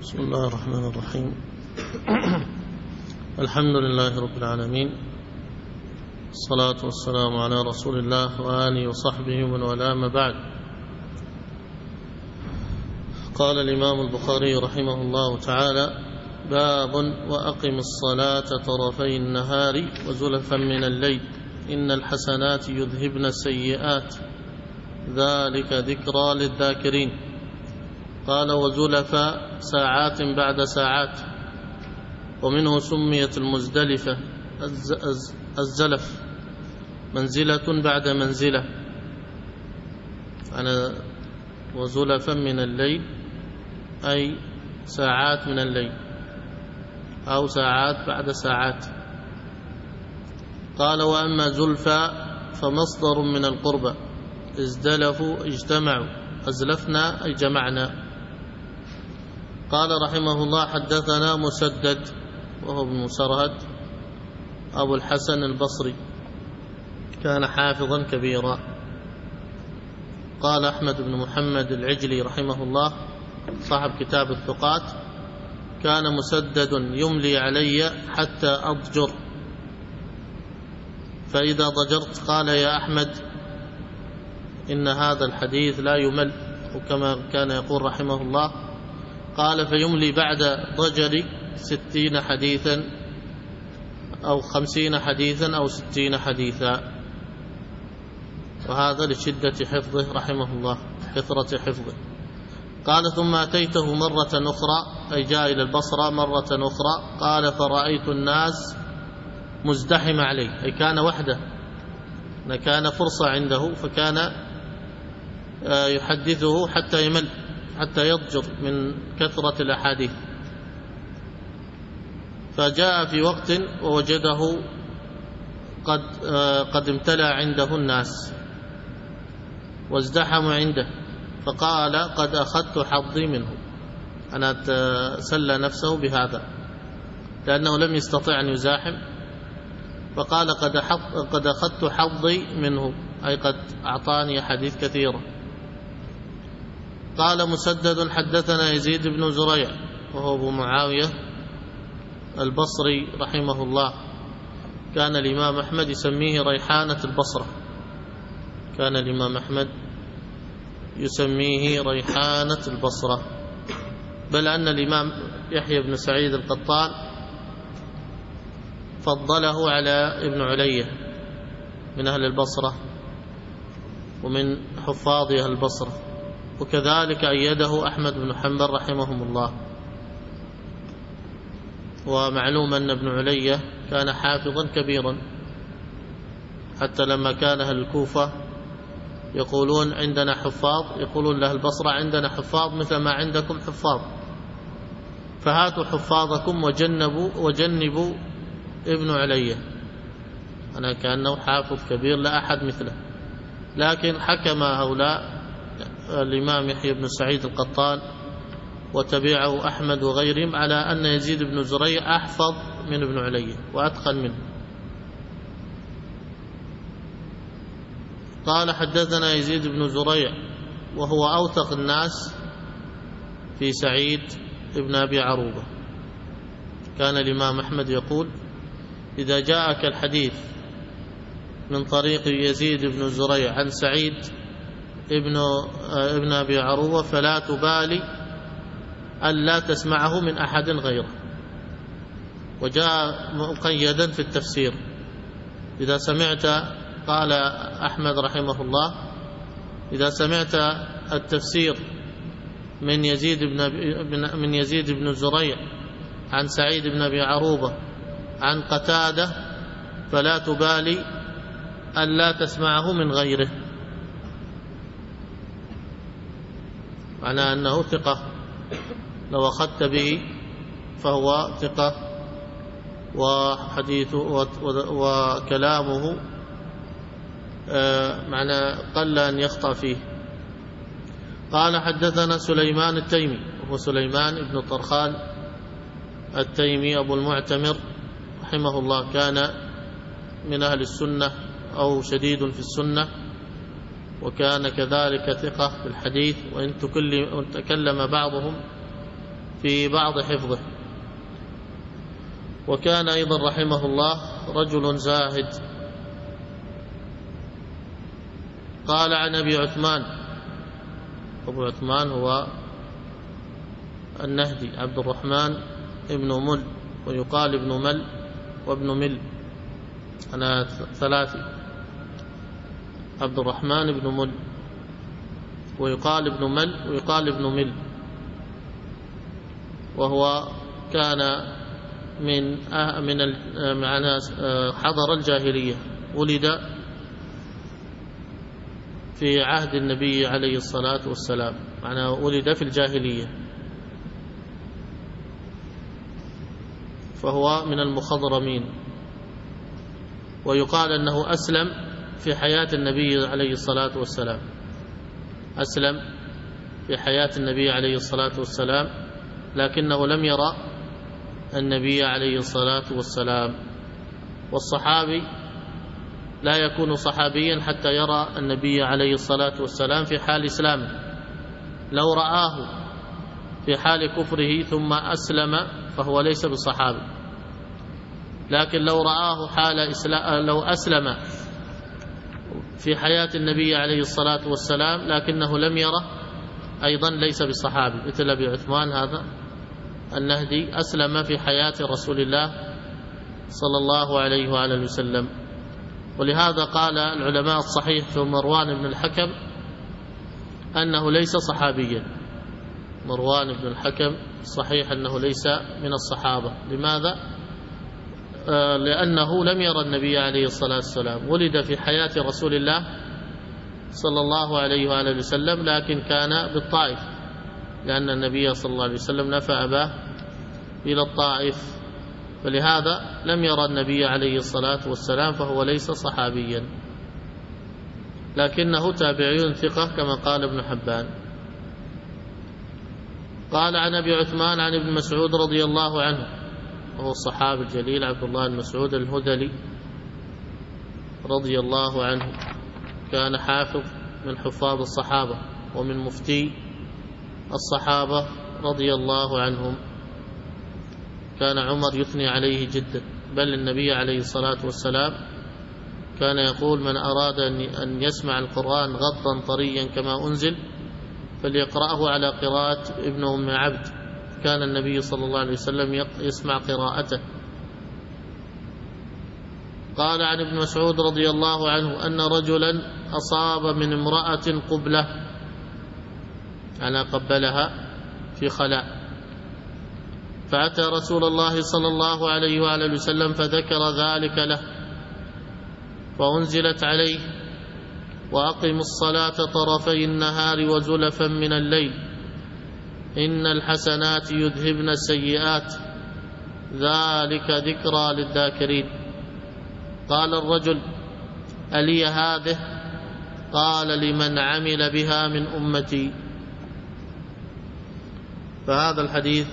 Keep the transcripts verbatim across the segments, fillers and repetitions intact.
بسم الله الرحمن الرحيم. الحمد لله رب العالمين، الصلاة والسلام على رسول الله وآله وصحبه ومن والاه، ما بعد. قال الإمام البخاري رحمه الله تعالى: باب وأقم الصلاة طرفي النهار وزلفا من الليل إن الحسنات يذهبن السيئات ذلك ذكرى للذاكرين. قال: وزلفا ساعات بعد ساعات، ومنه سميت المزدلفة الزلف، منزلة بعد منزلة. أنا وزلفا من الليل أي ساعات من الليل أو ساعات بعد ساعات. قال: وأما زلفا فمصدر من القربة، ازدلفوا اجتمعوا، أزلفنا أي جمعنا. قال رحمه الله: حدثنا مسدد وهو ابن مسرهد أبو الحسن البصري، كان حافظا كبيرا. قال أحمد بن محمد العجلي رحمه الله صاحب كتاب الثقات: كان مسدد يملي علي حتى أضجر، فإذا ضجرت قال: يا أحمد إن هذا الحديث لا يمل، وكما كان يقول رحمه الله. قال: فيملي بعد ضجر ستين حديثا أو خمسين حديثا أو ستين حديثا، وهذا لشدة حفظه رحمه الله، كثرة حفظه. قال: ثم أتيته مرة أخرى، أي جاء إلى البصرة مرة أخرى. قال: فرأيت الناس مزدحم عليه، أي كان وحده، كان فرصة عنده، فكان يحدثه حتى يمل، حتى يضجر من كثرة الأحاديث. فجاء في وقت ووجده قد قد امتلأ عنده الناس وازدحموا عنده، فقال: قد أخذت حظي منه. أنا تسلى نفسه بهذا لأنه لم يستطع أن يزاحم، فقال: قد قد أخذت حظي منه، أي قد أعطاني حديث كثيرة. قال مسدد: حدثنا يزيد بن زريع وهو أبو معاوية البصري رحمه الله، كان الإمام أحمد يسميه ريحانة البصرة، كان الإمام أحمد يسميه ريحانة البصرة، بل أن الإمام يحيى بن سعيد القطان فضله على ابن علية من أهل البصرة ومن حفاظ أهل البصرة، وكذلك أيده أحمد بن حنبل رحمهم الله. ومعلوم أن ابن علية كان حافظا كبيرا، حتى لما كان أهل الكوفة يقولون عندنا حفاظ، يقولون له البصرة عندنا حفاظ مثل ما عندكم حفاظ، فهاتوا حفاظكم وجنبوا وجنبوا ابن علية. أنا كأنه حافظ كبير لا أحد مثله، لكن حكم هؤلاء الإمام يحيى بن سعيد القطان وتبعه أحمد وغيرهم على أن يزيد بن زريع أحفظ من ابن علية وأتقن منه. قال: حدثنا يزيد بن زريع وهو أوثق الناس في سعيد ابن أبي عروبة. كان الإمام أحمد يقول: إذا جاءك الحديث من طريق يزيد بن زريع عن سعيد ابن ابن أبي عروبة فلا تبالي ألا تسمعه من أحد غيره. وجاء مقيدا في التفسير: إذا سمعت، قال أحمد رحمه الله: إذا سمعت التفسير من يزيد بن من يزيد بن زريع عن سعيد بن أبي عروبة عن قتادة فلا تبالي ألا تسمعه من غيره، معنى أنه ثقة، لو أخذت به فهو ثقة وحديثه وكلامه معنى قل أن يخطأ فيه. قال: حدثنا سليمان التيمي وهو سليمان بن طرخان التيمي أبو المعتمر رحمه الله، كان من أهل السنة أو شديد في السنة، وكان كذلك ثقة في الحديث، وإن تكلم بعضهم في بعض حفظه. وكان أيضا رحمه الله رجل زاهد. قال عن أبي عثمان، أبو عثمان هو النهدي عبد الرحمن ابن مل، ويقال ابن مل وابن مل، أنا ثلاثي، عبد الرحمن ابن مل ويقال ابن مل ويقال ابن مل، وهو كان من من معنى حضر الجاهلية، ولد في عهد النبي عليه الصلاة والسلام، معناه ولد في الجاهلية، فهو من المخضرمين. ويقال أنه أسلم في حياة النبي عليه الصلاة والسلام، أسلم في حياة النبي عليه الصلاة والسلام، لكنه لم يرى النبي عليه الصلاة والسلام. والصحابي لا يكون صحابيا حتى يرى النبي عليه الصلاة والسلام في حال إسلامه. لو رآه في حال كفره ثم أسلم فهو ليس بصحابي، لكن لو رآه حال إسلام، لو أسلم في حياة النبي عليه الصلاة والسلام لكنه لم يره، أيضا ليس بصحابي، مثل أبي عثمان هذا النهدي أسلم في حياة رسول الله صلى الله عليه وآله وسلم. ولهذا قال العلماء الصحيح في مروان بن الحكم أنه ليس صحابيا. مروان بن الحكم صحيح أنه ليس من الصحابة. لماذا؟ آه لأنه لم يرى النبي عليه الصلاة والسلام، ولد في حياة رسول الله صلى الله عليه وآله وسلم، لكن كان بالطائف، لأن النبي صلى الله عليه وسلم نفى أباه إلى الطائف، فلهذا لم يرى النبي عليه الصلاة والسلام، فهو ليس صحابيا، لكنه تابعي ثقة كما قال ابن حبان. قال عن أبي عثمان عن ابن مسعود رضي الله عنه، وهو الصحابي الجليل عبد الله بن مسعود الهذلي رضي الله عنه، كان حافظ من حفاظ الصحابة ومن مفتي الصحابة رضي الله عنهم. كان عمر يثني عليه جدا، بل النبي عليه الصلاة والسلام كان يقول: من أراد أن يسمع القرآن غضا طريا كما أنزل فليقرأه على قراءة ابن أم عبد. كان النبي صلى الله عليه وسلم يسمع قراءته. قال عن ابن مسعود رضي الله عنه أن رجلا أصاب من امرأة قبلة، أنا قبلها في خلاء، فأتى رسول الله صلى الله عليه وآله وسلم فذكر ذلك له، فأنزلت عليه: وأقم الصلاة طرفي النهار وزلفا من الليل إن الحسنات يذهبن السيئات ذلك ذكرى للذاكرين. قال الرجل: ألي هذه؟ قال: لمن عمل بها من أمتي. فهذا الحديث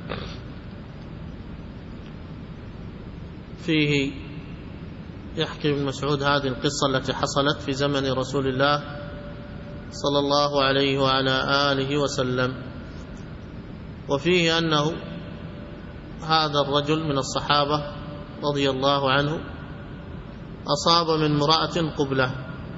فيه يحكي ابن مسعود هذه القصة التي حصلت في زمن رسول الله صلى الله عليه وعلى آله وسلم، وفيه أنه هذا الرجل من الصحابة رضي الله عنه أصاب من امرأة قبلة،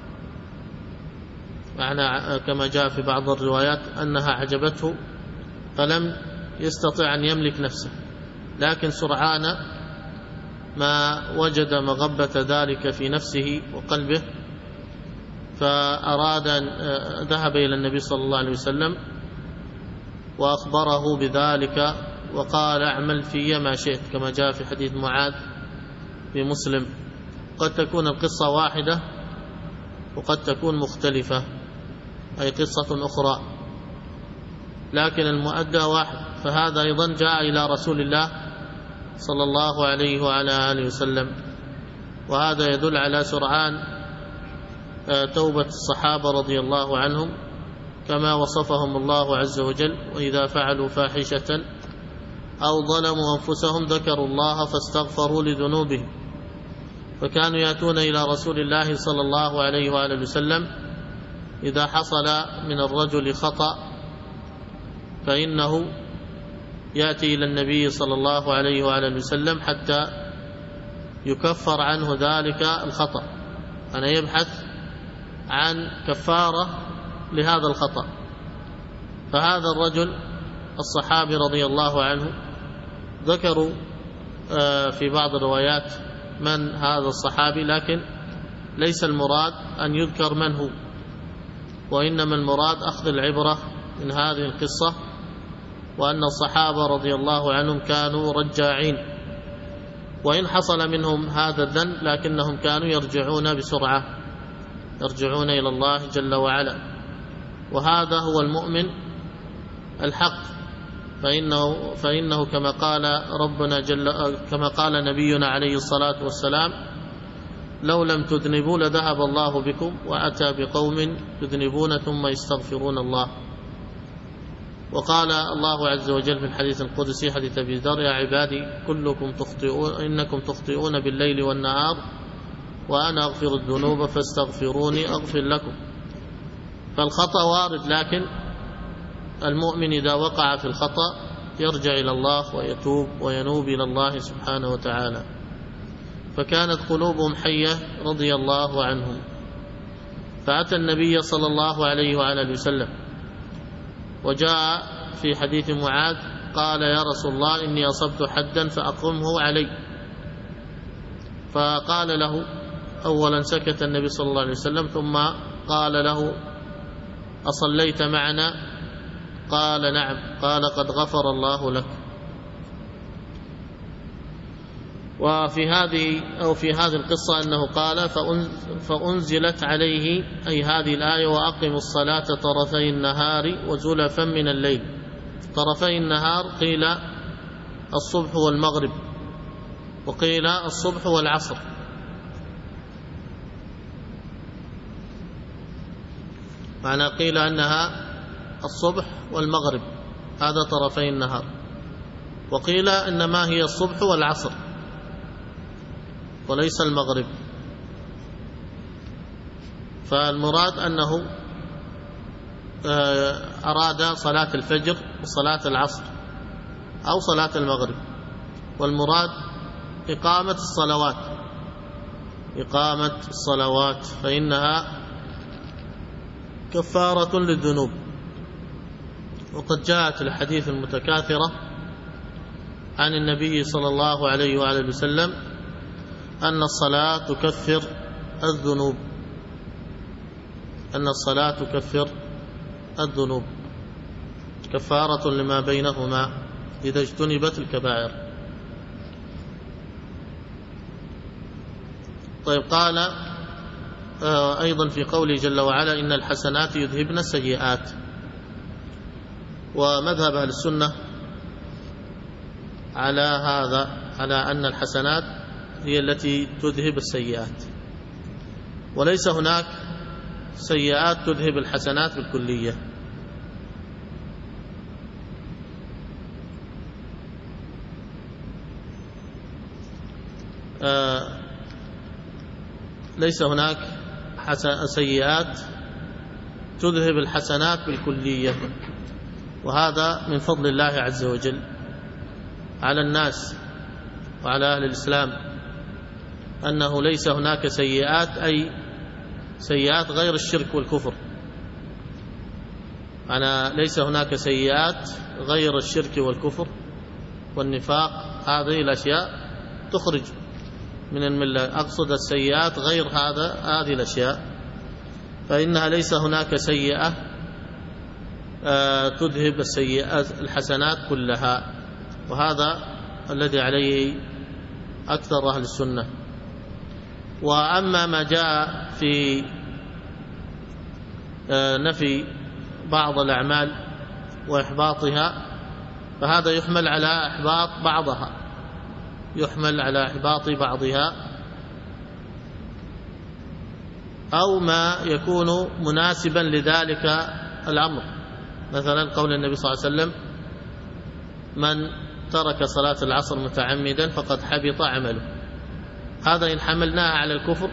معنى كما جاء في بعض الروايات أنها عجبته فلم يستطع أن يملك نفسه، لكن سرعان ما وجد مغبة ذلك في نفسه وقلبه، فأراد أن ذهب إلى النبي صلى الله عليه وسلم وأخبره بذلك وقال: أعمل في ما شئت، كما جاء في حديث معاذ في مسلم. قد تكون القصة واحدة وقد تكون مختلفة، أي قصة أخرى، لكن المؤدى واحد. فهذا أيضا جاء إلى رسول الله صلى الله عليه وعلى آله وسلم، وهذا يدل على سرعان توبة الصحابة رضي الله عنهم كما وصفهم الله عز وجل: وإذا فعلوا فاحشة أو ظلموا أنفسهم ذكروا الله فاستغفروا لذنوبهم. فكانوا يأتون إلى رسول الله صلى الله عليه وآله وسلم إذا حصل من الرجل خطأ، فإنه يأتي إلى النبي صلى الله عليه وآله وسلم حتى يكفر عنه ذلك الخطأ، أنا يبحث عن كفارة لهذا الخطأ. فهذا الرجل الصحابي رضي الله عنه ذكروا في بعض الروايات من هذا الصحابي، لكن ليس المراد أن يذكر من هو، وإنما المراد أخذ العبرة من هذه القصة، وأن الصحابة رضي الله عنهم كانوا رجاعين، وإن حصل منهم هذا الذنب لكنهم كانوا يرجعون بسرعة، يرجعون إلى الله جل وعلا. وهذا هو المؤمن الحق، فإنه, فإنه كما قال ربنا جل كما قال نبينا عليه الصلاة والسلام: لو لم تذنبوا لذهب الله بكم وأتى بقوم يذنبون ثم يستغفرون الله. وقال الله عز وجل في الحديث القدسي حديث أبي ذر: يا عبادي كلكم تخطئون إنكم تخطئون بالليل والنهار وأنا أغفر الذنوب فاستغفروني أغفر لكم. فالخطأ وارد، لكن المؤمن إذا وقع في الخطأ يرجع إلى الله ويتوب وينوب إلى الله سبحانه وتعالى. فكانت قلوبهم حية رضي الله عنهم. فأتى النبي صلى الله عليه وآله وسلم، وجاء في حديث معاذ قال: يا رسول الله إني أصبت حدا فأقمه علي. فقال له، أولا سكت النبي صلى الله عليه وسلم، ثم قال له: أصليت معنا؟ قال: نعم. قال: قد غفر الله لك. وفي هذه أو في هذه القصة أنه قال: فأنزلت عليه أي هذه الآية: وأقم الصلاة طرفي النهار وزلفا من الليل. طرفي النهار قيل الصبح والمغرب، وقيل الصبح والعصر. معنى قيل أنها الصبح والمغرب، هذا طرفي النهار، وقيل إنما هي الصبح والعصر وليس المغرب. فالمراد أنه أراد صلاة الفجر وصلاة العصر أو صلاة المغرب، والمراد إقامة الصلوات، إقامة الصلوات، فإنها كفارة للذنوب. وقد جاءت الحديث المتكاثرة عن النبي صلى الله عليه وآله وسلم أن الصلاة تكفر الذنوب، أن الصلاة تكفر الذنوب كفارة لما بينهما إذا اجتنبت الكبائر. طيب، قال أيضا في قوله جل وعلا: إن الحسنات يذهبن السيئات. ومذهب أهل السنة على هذا، على أن الحسنات هي التي تذهب السيئات، وليس هناك سيئات تذهب الحسنات بالكلية. آه ليس هناك سيئات تذهب الحسنات بالكلية، وهذا من فضل الله عز وجل على الناس وعلى أهل الإسلام، أنه ليس هناك سيئات، أي سيئات غير الشرك والكفر. أنا ليس هناك سيئات غير الشرك والكفر والنفاق، هذه الأشياء تخرج من الملة. أقصد السيئات غير هذا هذه الأشياء، فإنها ليس هناك سيئة تذهب السيئات الحسنات كلها، وهذا الذي عليه أكثر أهل السنة. وأما ما جاء في نفي بعض الأعمال وإحباطها فهذا يحمل على إحباط بعضها، يحمل على إحباط بعضها، أو ما يكون مناسبا لذلك الأمر. مثلا قول النبي صلى الله عليه وسلم: من ترك صلاة العصر متعمدا فقد حبط عمله. هذا إن حملناها على الكفر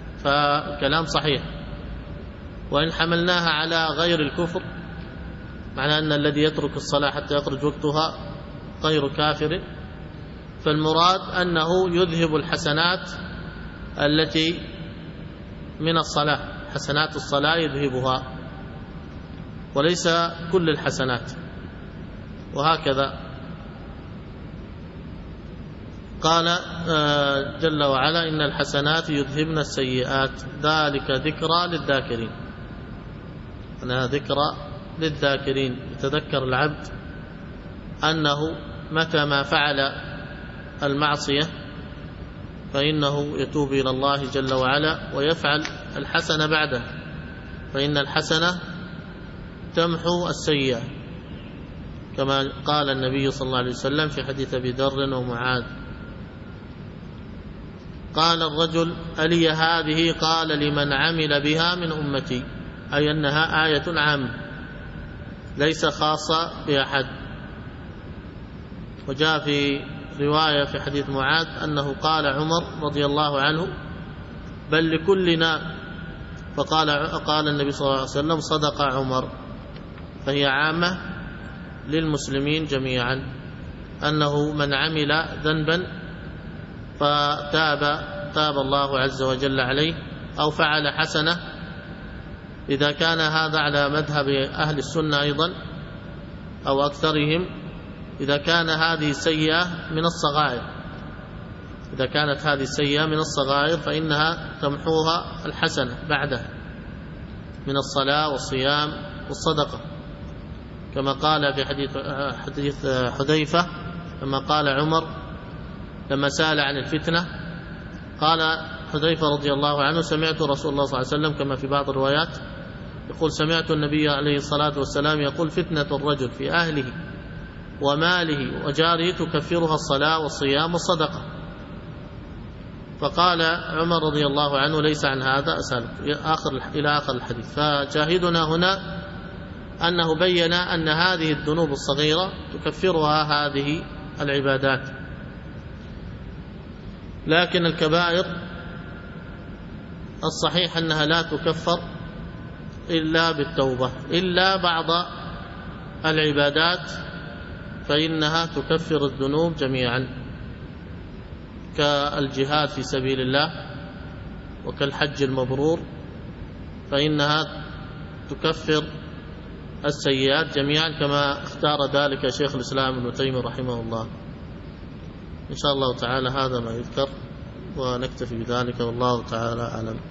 فكلام صحيح، وإن حملناها على غير الكفر معنى أن الذي يترك الصلاة حتى يخرج وقتها غير كافر، فالمراد أنه يذهب الحسنات التي من الصلاة، حسنات الصلاة يذهبها وليس كل الحسنات. وهكذا قال جل وعلا إن الحسنات يذهبن السيئات ذلك ذكرى للذاكرين. أنها ذكرى للذاكرين، يتذكر العبد أنه متى ما فعل المعصية فإنه يتوب إلى الله جل وعلا ويفعل الحسنة بعده، فإن الحسنة تمحو السيئة، كما قال النبي صلى الله عليه وسلم في حديث أبي ذر ومعاذ. قال الرجل ألي هذه؟ قال لمن عمل بها من أمتي، أي أنها آية عامة ليس خاصة بأحد. وجاء في رواية في حديث معاذ أنه قال عمر رضي الله عنه بل لكلنا، فقال قال النبي صلى الله عليه وسلم صدق عمر، فهي عامة للمسلمين جميعا، أنه من عمل ذنبا فتاب تاب الله عز وجل عليه، أو فعل حسنة، إذا كان هذا على مذهب أهل السنة أيضا أو أكثرهم، إذا كان هذه سيئة من الصغائر، إذا كانت هذه سيئة من الصغائر فإنها تمحوها الحسنة بعدها من الصلاة والصيام والصدقة، كما قال في حديث حديث حذيفة لما قال عمر لما سأل عن الفتنة، قال حذيفة رضي الله عنه سمعت رسول الله صلى الله عليه وسلم كما في بعض الروايات يقول سمعت النبي عليه الصلاة والسلام يقول فتنة الرجل في أهله وماله وجاره تكفرها الصلاة والصيام والصدقة. فقال عمر رضي الله عنه ليس عن هذا أسألك آخر إلى آخر الحديث. فشاهدنا هنا أنه بين أن هذه الذنوب الصغيرة تكفرها هذه العبادات، لكن الكبائر الصحيح أنها لا تكفر إلا بالتوبة، إلا بعض العبادات فإنها تكفر الذنوب جميعا، كالجهاد في سبيل الله وكالحج المبرور، فإنها تكفر السيئات جميعا كما اختار ذلك شيخ الإسلام ابن تيمية رحمه الله. إن شاء الله تعالى هذا ما يذكر ونكتفي بذلك، والله تعالى أعلم.